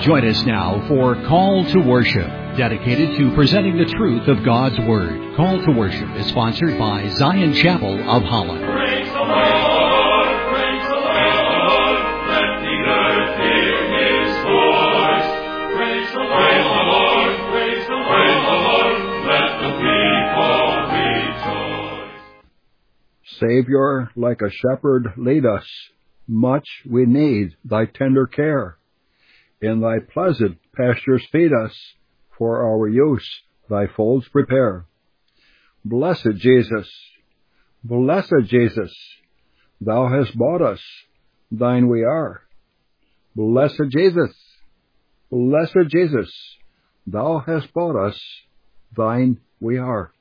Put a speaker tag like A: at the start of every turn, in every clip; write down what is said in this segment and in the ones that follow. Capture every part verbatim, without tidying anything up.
A: Join us now for Call to Worship, dedicated to presenting the truth of God's Word. Call to Worship is sponsored by Zion Chapel of Holland.
B: Praise the Lord, praise the Lord, let the earth hear His voice. Praise the Lord, praise the Lord, let the people rejoice.
C: Savior, like a shepherd, lead us. Much we need thy tender care. In thy pleasant pastures feed us, for our use thy folds prepare. Blessed Jesus, blessed Jesus, thou hast bought us, thine we are. Blessed Jesus, blessed Jesus, thou hast bought us, thine we are.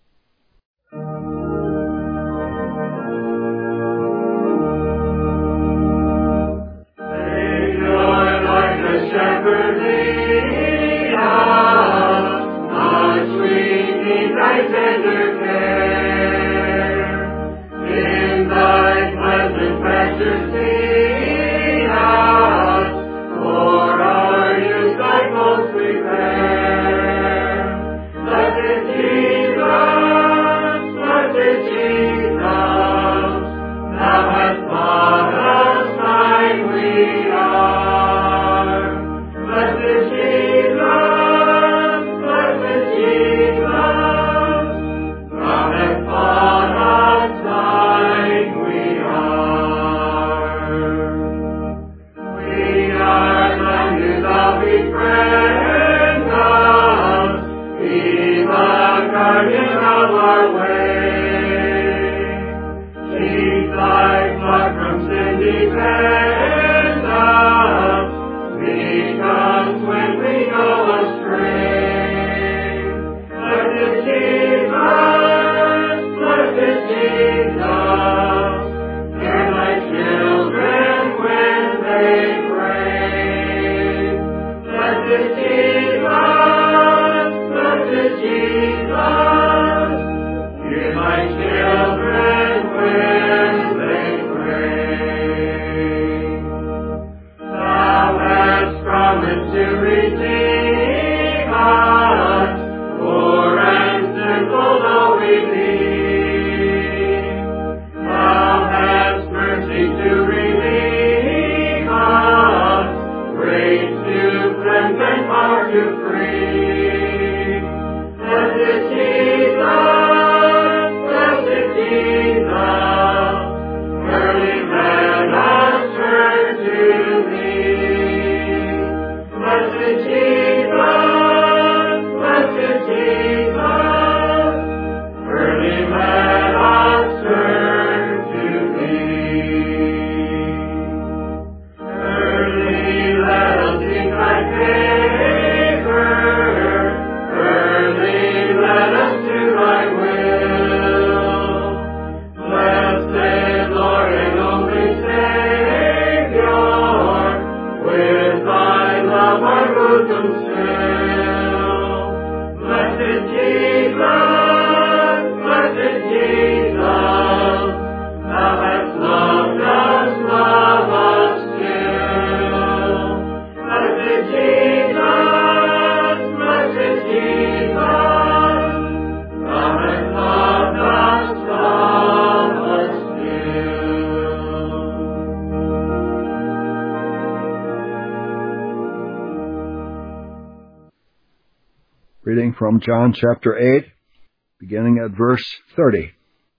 C: Reading from John chapter eight, beginning at verse thirty.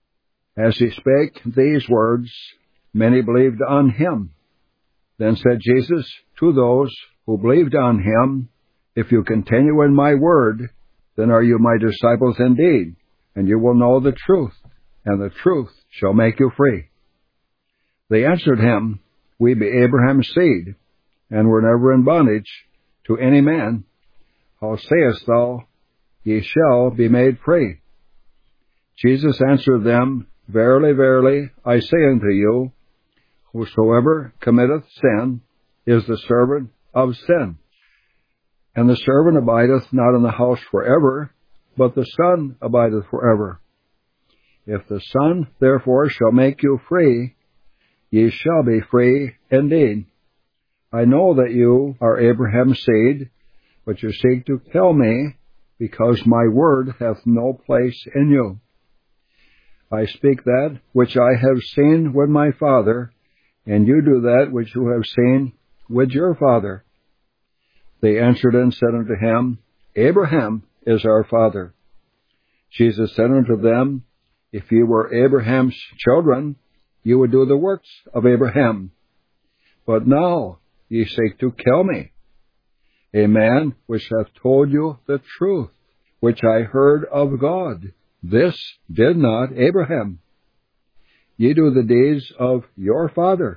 C: As he spake these words, many believed on him. Then said Jesus to those who believed on him, If you continue in my word, then are you my disciples indeed, and you will know the truth, and the truth shall make you free. They answered him, We be Abraham's seed, and were never in bondage to any man. How sayest thou, Ye shall be made free? Jesus answered them, Verily, verily, I say unto you, Whosoever committeth sin is the servant of sin. And the servant abideth not in the house forever, but the Son abideth forever. If the Son therefore shall make you free, ye shall be free indeed. I know that you are Abraham's seed, but you seek to kill me, because my word hath no place in you. I speak that which I have seen with my father, and you do that which you have seen with your father. They answered and said unto him, Abraham is our father. Jesus said unto them, If ye were Abraham's children, you would do the works of Abraham. But now ye seek to kill me, a man which hath told you the truth, which I heard of God. This did not Abraham. Ye do the deeds of your father.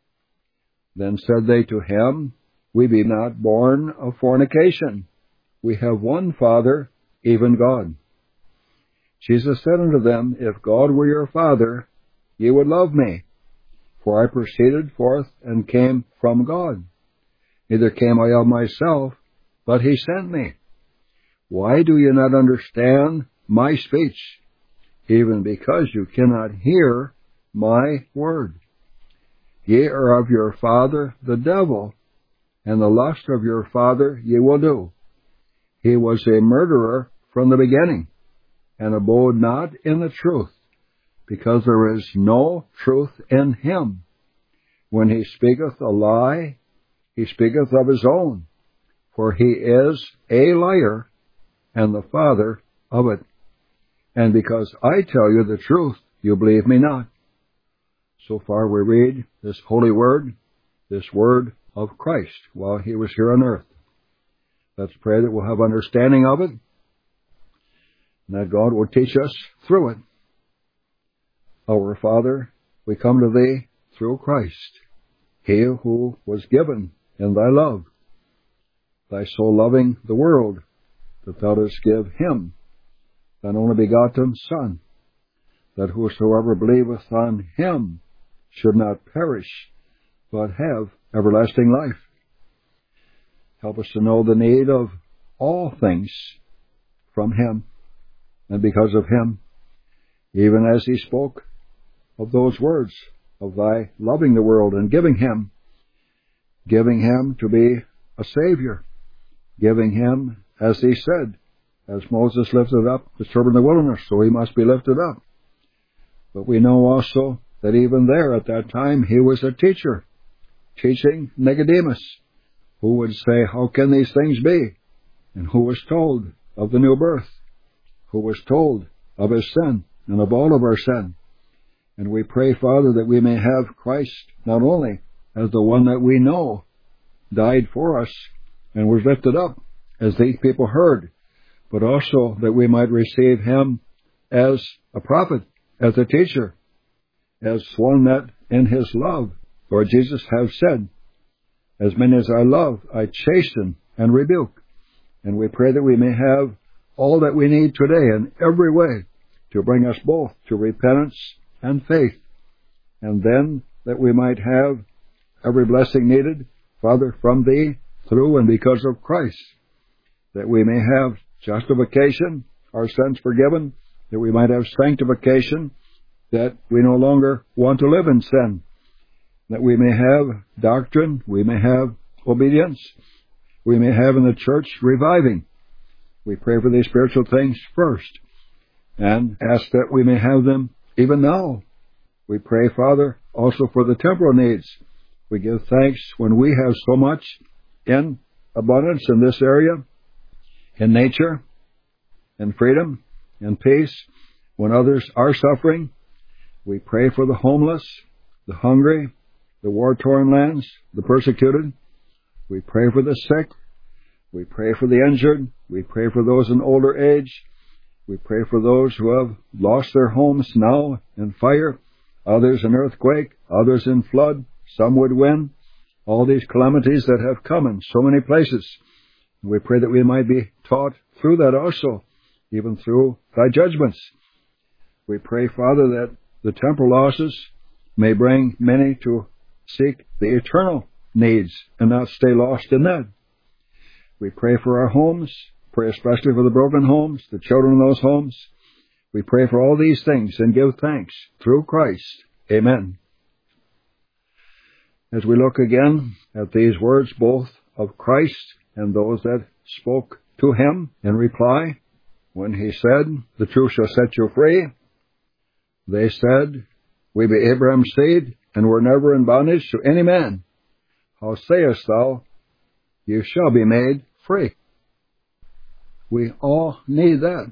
C: Then said they to him, We be not born of fornication. We have one Father, even God. Jesus said unto them, If God were your Father, ye would love me, for I proceeded forth and came from God. Neither came I of myself, but he sent me. Why do you not understand my speech, even because you cannot hear my word? Ye are of your father the devil, and the lust of your father ye will do. He was a murderer from the beginning, and abode not in the truth, because there is no truth in him. When he speaketh a lie, he speaketh of his own, for he is a liar, and the father of it. And because I tell you the truth, you believe me not. So far we read this holy word, this word of Christ, while he was here on earth. Let's pray that we'll have understanding of it, and that God will teach us through it. Our Father, we come to thee through Christ, he who was given in thy love, thy so loving the world, that thou didst give him thine only begotten Son, that whosoever believeth on him should not perish, but have everlasting life. Help us to know the need of all things from him, and because of him, even as he spoke of those words of thy loving the world and giving him, giving him to be a Savior, giving him, as he said, as Moses lifted up the serpent in the wilderness, so he must be lifted up. But we know also that even there at that time he was a teacher, teaching Nicodemus, who would say, How can these things be? And who was told of the new birth, who was told of his sin and of all of our sin. And we pray, Father, that we may have Christ not only as the one that we know died for us and was lifted up, as these people heard, but also that we might receive him as a prophet, as a teacher, as one that in his love, Lord Jesus, have said, As many as I love, I chasten and rebuke. And we pray that we may have all that we need today in every way to bring us both to repentance and faith, and then that we might have every blessing needed, Father, from thee, through and because of Christ, that we may have justification, our sins forgiven, that we might have sanctification, that we no longer want to live in sin, that we may have doctrine, we may have obedience, we may have in the church reviving. We pray for these spiritual things first, and ask that we may have them even now. We pray, Father, also for the temporal needs. We give thanks when we have so much in abundance in this area, in nature, in freedom, in peace. When others are suffering, we pray for the homeless, the hungry, the war-torn lands, the persecuted. We pray for the sick. We pray for the injured. We pray for those in older age. We pray for those who have lost their homes now in fire, others in earthquake, others in flood, some would wind, all these calamities that have come in so many places. We pray that we might be taught through that also, even through thy judgments. We pray, Father, that the temporal losses may bring many to seek the eternal needs and not stay lost in that. We pray for our homes, pray especially for the broken homes, the children in those homes. We pray for all these things and give thanks through Christ. Amen. As we look again at these words, both of Christ and those that spoke to him in reply, when he said, "The truth shall set you free," they said, "We be Abraham's seed, and were never in bondage to any man. How sayest thou, you shall be made free?" We all need that.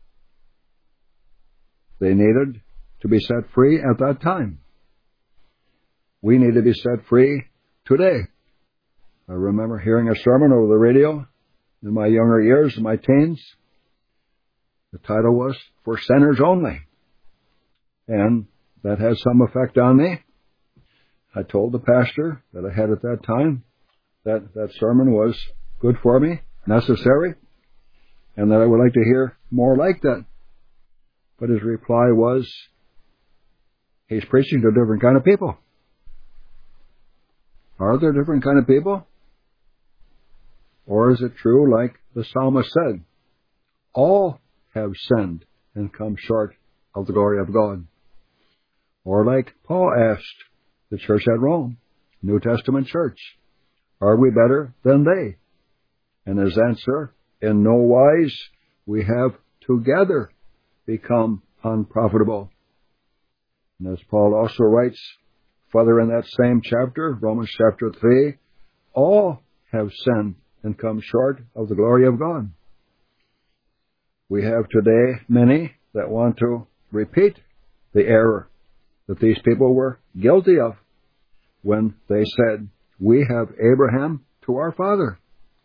C: They needed to be set free at that time. We need to be set free today. I remember hearing a sermon over the radio in my younger years, in my teens. The title was "For Sinners Only." And that had some effect on me. I told the pastor that I had at that time that that sermon was good for me, necessary, and that I would like to hear more like that. But his reply was, he's preaching to different kind of people. Are there different kind of people? Or is it true, like the psalmist said, all have sinned and come short of the glory of God? Or like Paul asked the church at Rome, New Testament church, are we better than they? And his answer, in no wise, we have together become unprofitable. And as Paul also writes further in that same chapter, Romans chapter three, all have sinned and come short of the glory of God. We have today many that want to repeat the error that these people were guilty of when they said, "We have Abraham to our father."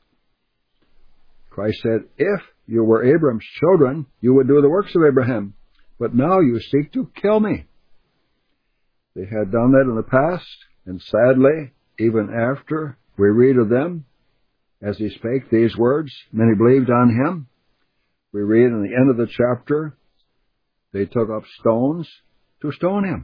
C: Christ said, "If you were Abraham's children, you would do the works of Abraham. But now you seek to kill me." They had done that in the past, and sadly, even after we read of them, as he spake these words, many believed on him. We read in the end of the chapter, they took up stones to stone him.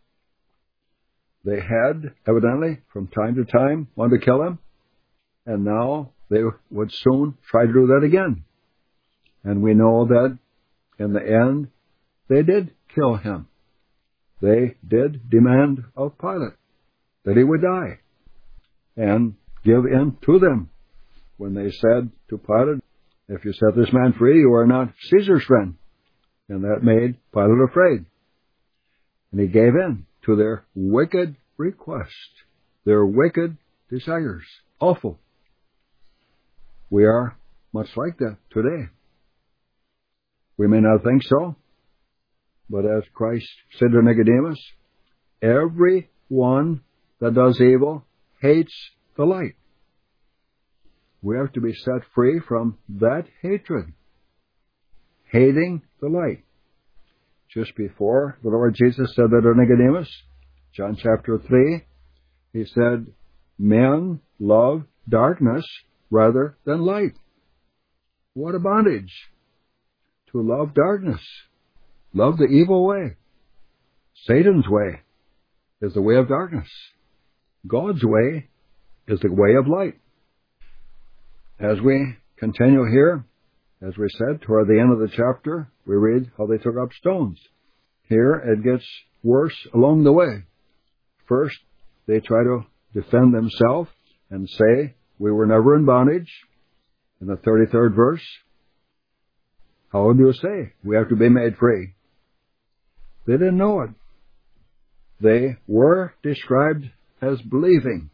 C: They had, evidently, from time to time, wanted to kill him, and now they would soon try to do that again. And we know that in the end, they did kill him. They did demand of Pilate that he would die and give in to them when they said to Pilate, "If you set this man free, you are not Caesar's friend." And that made Pilate afraid. And he gave in to their wicked request, their wicked desires. Awful. We are much like that today. We may not think so, but as Christ said to Nicodemus, every one that does evil hates the light. We have to be set free from that hatred, hating the light. Just before the Lord Jesus said that to Nicodemus, John chapter three, he said, men love darkness rather than light. What a bondage to love darkness. Love the evil way. Satan's way is the way of darkness. God's way is the way of light. As we continue here, as we said, toward the end of the chapter, we read how they took up stones. Here it gets worse along the way. First, they try to defend themselves and say, we were never in bondage. In the thirty-third verse, how do you say we have to be made free? They didn't know it. They were described as believing.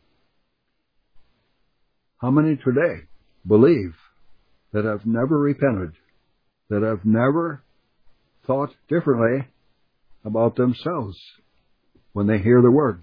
C: How many today believe that have never repented, that have never thought differently about themselves when they hear the word?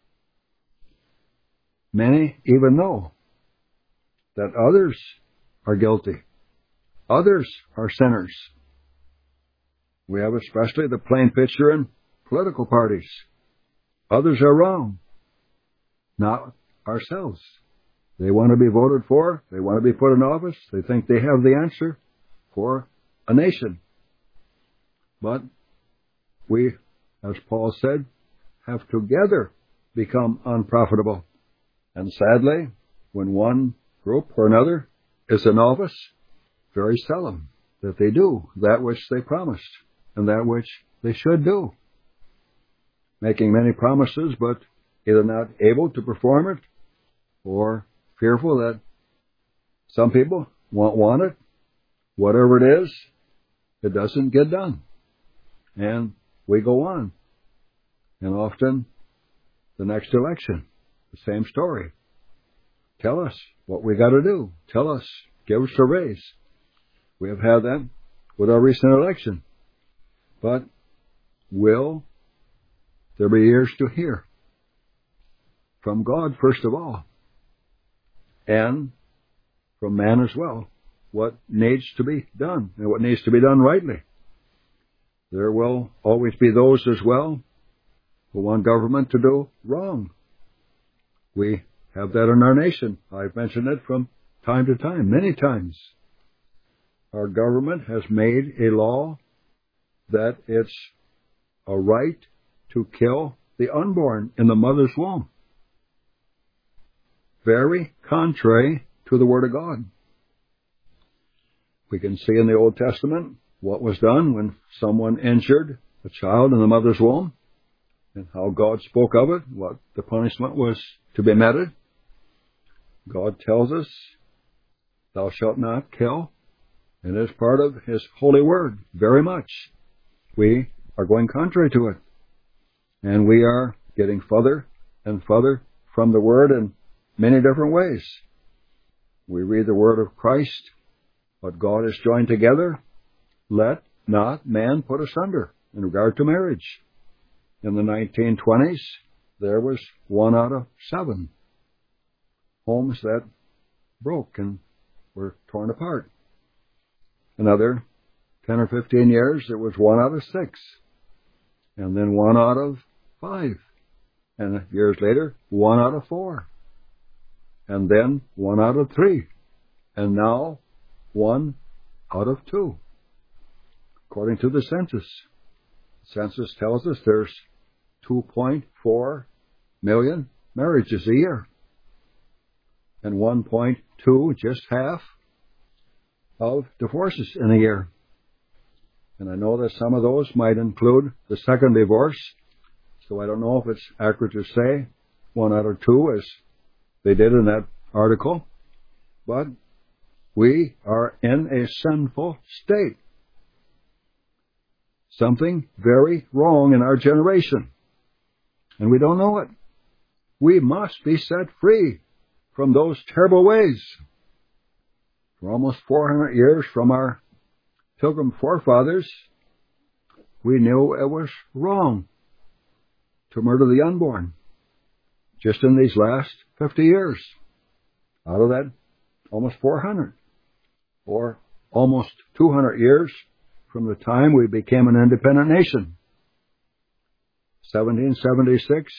C: Many even know that others are guilty. Others are sinners. We have especially the plain picture in political parties. Others are wrong, not ourselves. They want to be voted for. They want to be put in office. They think they have the answer for a nation. But we, as Paul said, have together become unprofitable. And sadly, when one group or another is in office, very seldom that they do that which they promised and that which they should do. Making many promises, but either not able to perform it or fearful that some people won't want it. Whatever it is, it doesn't get done. And we go on. And often, the next election, the same story. Tell us what we got to do. Tell us, give us a raise. We have had that with our recent election. But will there be ears to hear from God, first of all, and from man as well, what needs to be done and what needs to be done rightly? There will always be those as well who want government to do wrong. We have that in our nation. I've mentioned it from time to time, many times. Our government has made a law that it's a right to kill the unborn in the mother's womb. Very contrary to the Word of God. We can see in the Old Testament what was done when someone injured a child in the mother's womb and how God spoke of it, what the punishment was to be meted. God tells us, thou shalt not kill, and it is part of His holy word, very much. We are going contrary to it, and we are getting further and further from the word in many different ways. We read the word of Christ, what God has joined together, let not man put asunder in regard to marriage. In the nineteen twenties, there was one out of seven homes that broke and were torn apart. Another ten or fifteen years, it was one out of six. And then one out of five. And years later, one out of four. And then one out of three. And now, one out of two. According to the census. The census tells us there's two point four million marriages a year. And one point two, just half, of divorces in a year. And I know that some of those might include the second divorce, so I don't know if it's accurate to say one out of two, as they did in that article. But we are in a sinful state. Something very wrong in our generation. And we don't know it. We must be set free from those terrible ways. For almost four hundred years from our Pilgrim forefathers, we knew it was wrong to murder the unborn. Just in these last fifty years, out of that almost four hundred, or almost two hundred years from the time we became an independent nation, seventeen seventy-six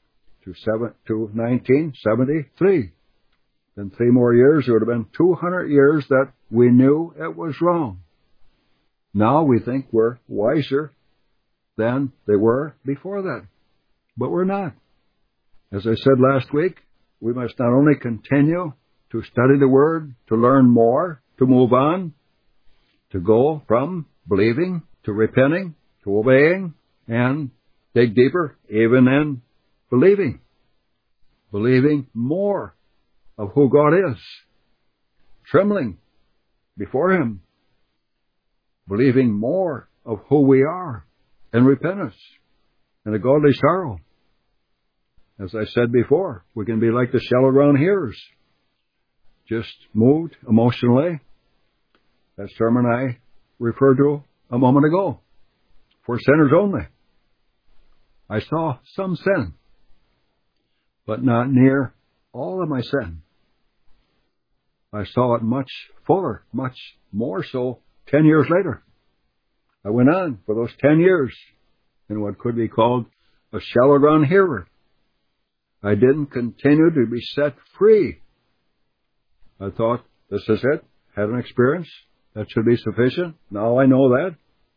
C: to nineteen seventy-three. In three more years, it would have been two hundred years that we knew it was wrong. Now we think we're wiser than they were before that. But we're not. As I said last week, we must not only continue to study the Word, to learn more, to move on, to go from believing to repenting, to obeying, and dig deeper, even in believing. Believing more of who God is. Trembling before Him. Believing more of who we are in repentance and a godly sorrow. As I said before, we can be like the shallow ground hearers, just moved emotionally. That sermon I referred to a moment ago, for sinners only. I saw some sin, but not near all of my sin. I saw it much fuller, much more so ten years later. I went on for those ten years in what could be called a shallow ground hearer. I didn't continue to be set free. I thought, this is it. Had an experience. That should be sufficient. Now I know that.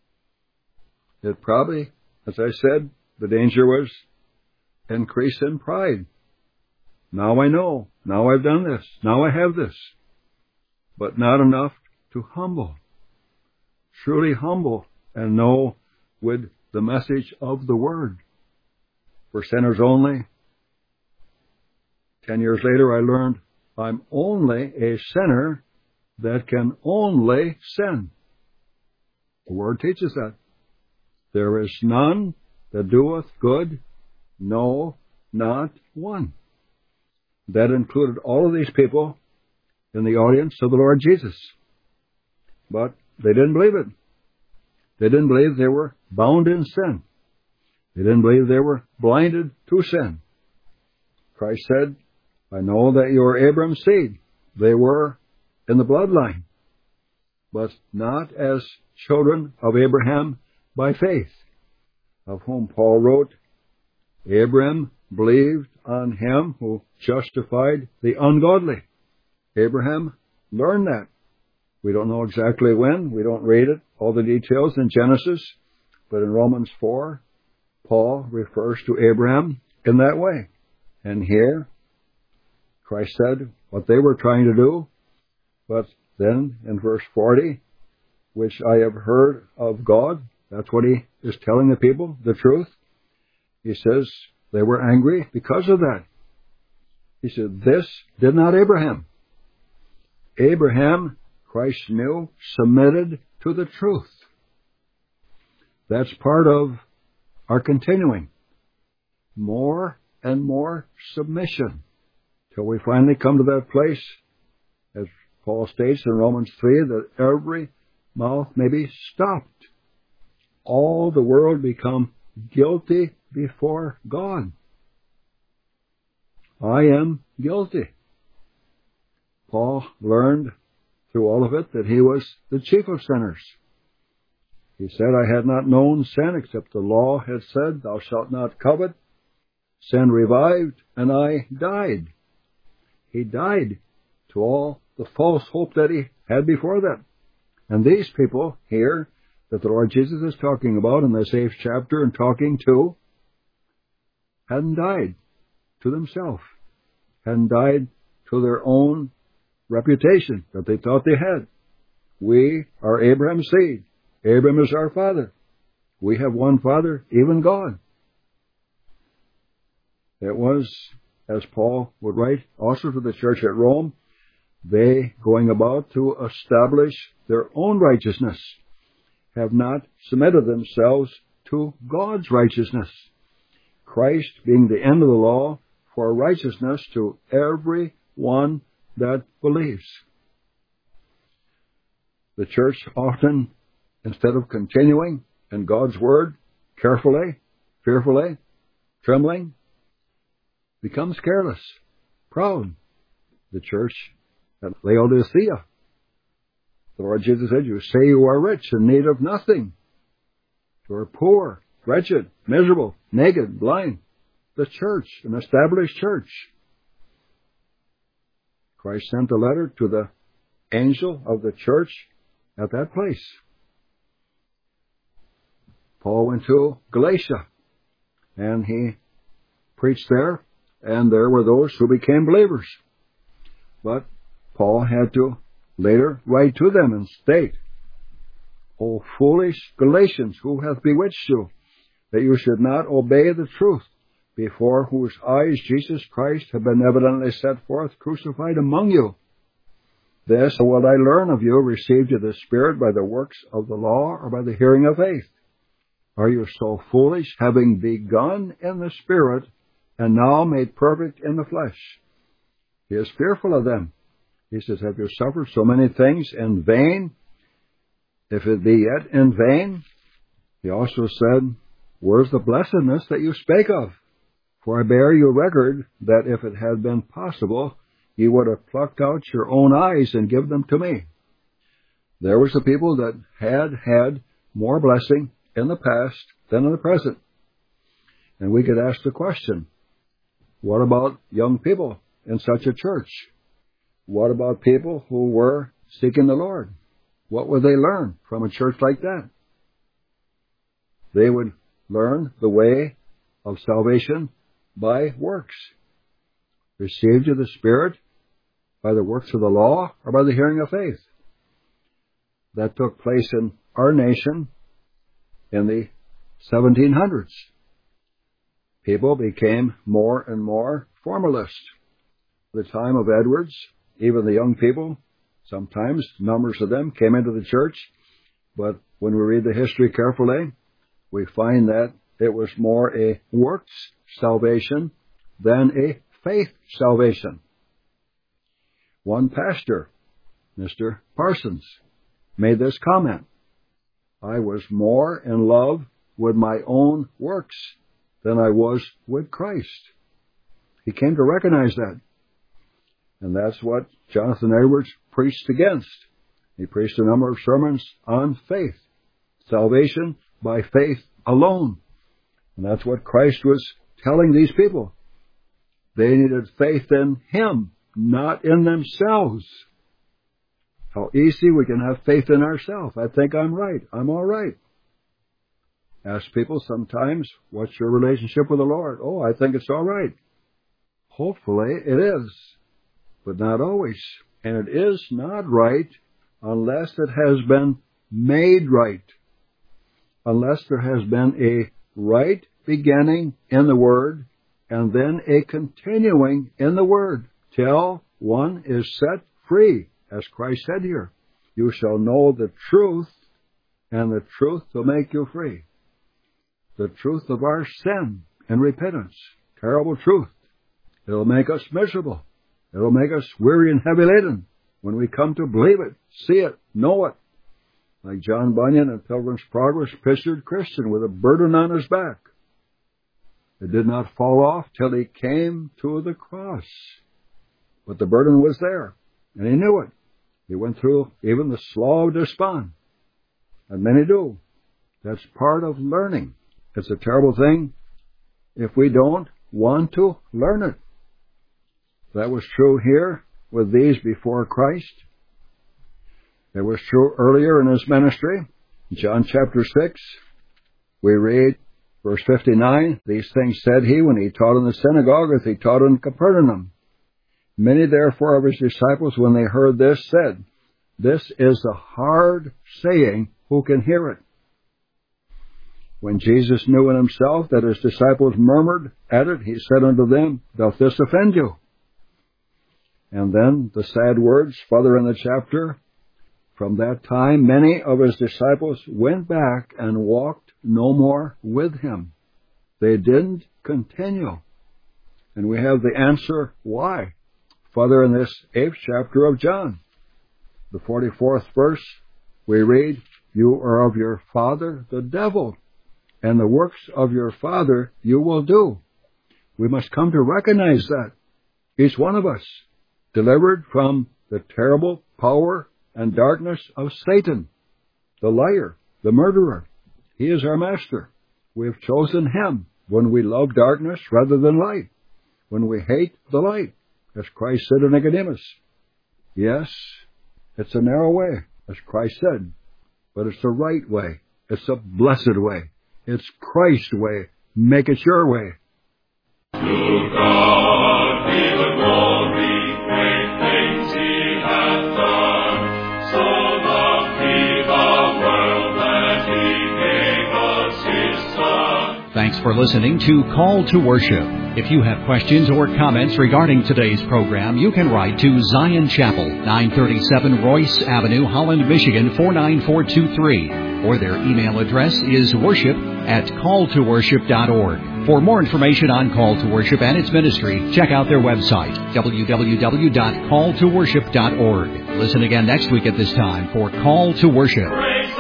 C: It probably, as I said, the danger was increase in pride. Now I know. Now I've done this. Now I have this. But not enough to humble. Truly humble and know with the message of the Word. For sinners only, Ten years later, I learned I'm only a sinner that can only sin. The Word teaches that. There is none that doeth good, no, not one. That included all of these people in the audience of the Lord Jesus. But they didn't believe it. They didn't believe they were bound in sin. They didn't believe they were blinded to sin. Christ said, I know that you are Abraham's seed. They were in the bloodline, but not as children of Abraham by faith, of whom Paul wrote, Abraham believed on him who justified the ungodly. Abraham learned that. We don't know exactly when. We don't read it, all the details in Genesis. But in Romans four, Paul refers to Abraham in that way. And here, Christ said what they were trying to do. But then in verse forty, which I have heard of God, that's what he is telling the people, the truth. He says they were angry because of that. He said, this did not Abraham. Abraham, Christ knew, submitted to the truth. That's part of our continuing. More and more submission till we finally come to that place, as Paul states in Romans three, that every mouth may be stopped. All the world become guilty before God. I am guilty. Paul learned through all of it that he was the chief of sinners. He said, I had not known sin except the law had said, thou shalt not covet. Sin revived, and I died. He died to all the false hope that he had before that. And these people here that the Lord Jesus is talking about in this eighth chapter and talking to hadn't died to themselves, hadn't died to their own reputation that they thought they had. We are Abraham's seed. Abraham is our father. We have one Father, even God. It was, as Paul would write also to the church at Rome, they going about to establish their own righteousness, have not submitted themselves to God's righteousness. Christ being the end of the law for righteousness to every one that believes. The church often, instead of continuing in God's Word carefully, fearfully, trembling, becomes careless, proud. The church at Laodicea, the Lord Jesus said, you say you are rich and need of nothing. You are poor, wretched, miserable, naked, blind. The church, an established church. Christ sent a letter to the angel of the church at that place. Paul went to Galatia, and he preached there, and there were those who became believers. But Paul had to later write to them and state, O foolish Galatians, who hath bewitched you, that you should not obey the truth, before whose eyes Jesus Christ had been evidently set forth, crucified among you. This, what I learn of you, received you the Spirit by the works of the law or by the hearing of faith? Are you so foolish, having begun in the Spirit, and now made perfect in the flesh? He is fearful of them. He says, have you suffered so many things in vain? If it be yet in vain, he also said, where's the blessedness that you spake of? For I bear you record that if it had been possible, you would have plucked out your own eyes and give them to me. There was a people that had had more blessing in the past than in the present. And we could ask the question, what about young people in such a church? What about people who were seeking the Lord? What would they learn from a church like that? They would learn the way of salvation by works. Received you the Spirit by the works of the law or by the hearing of faith. That took place in our nation in the seventeen hundreds. People became more and more formalist. The time of Edwards, even the young people, sometimes numbers of them came into the church, but when we read the history carefully, we find that it was more a works salvation than a faith salvation. One pastor, Mister Parsons, made this comment: I was more in love with my own works than I was with Christ. He came to recognize that. And that's what Jonathan Edwards preached against. He preached a number of sermons on faith. Salvation by faith alone. And that's what Christ was telling these people. They needed faith in Him, not in themselves. How easy we can have faith in ourselves. I think I'm right. I'm all right. Ask people sometimes, what's your relationship with the Lord? Oh, I think it's all right. Hopefully it is, but not always. And it is not right unless it has been made right. Unless there has been a right beginning in the Word and then a continuing in the Word till one is set free. As Christ said here, you shall know the truth, and the truth will make you free. The truth of our sin and repentance. Terrible truth. It'll make us miserable. It'll make us weary and heavy laden when we come to believe it, see it, know it. Like John Bunyan in Pilgrim's Progress pictured Christian with a burden on his back. It did not fall off till he came to the cross. But the burden was there, and he knew it. He went through even the slough of despond. And many do. That's part of learning. It's a terrible thing if we don't want to learn it. That was true here with these before Christ. It was true earlier in His ministry. In John chapter six, we read verse fifty-nine, these things said He when He taught in the synagogue as He taught in Capernaum. Many therefore of His disciples, when they heard this, said, this is a hard saying, who can hear it? When Jesus knew in Himself that His disciples murmured at it, He said unto them, doth this offend you? And then the sad words further in the chapter, from that time many of His disciples went back and walked no more with Him. They didn't continue. And we have the answer why. Further in this eighth chapter of John, the forty-fourth verse, we read, you are of your father, the devil, and the works of your father you will do. We must come to recognize that. Each one of us, delivered from the terrible power and darkness of Satan, the liar, the murderer. He is our master. We have chosen him when we love darkness rather than light, when we hate the light. As Christ said to Nicodemus, yes, it's a narrow way, as Christ said, but it's the right way. It's a blessed way. It's Christ's way. Make it your way.
B: To God be the glory, great things He hath done. So loved He the world that He gave us His Son.
A: Thanks for listening to Call to Worship. If you have questions or comments regarding today's program, you can write to Zion Chapel, nine thirty-seven Royce Avenue, Holland, Michigan, four nine four two three. Or their email address is worship at call to worship dot org. For more information on Call to Worship and its ministry, check out their website, w w w dot call to worship dot org. Listen again next week at this time for Call to Worship.
B: Praise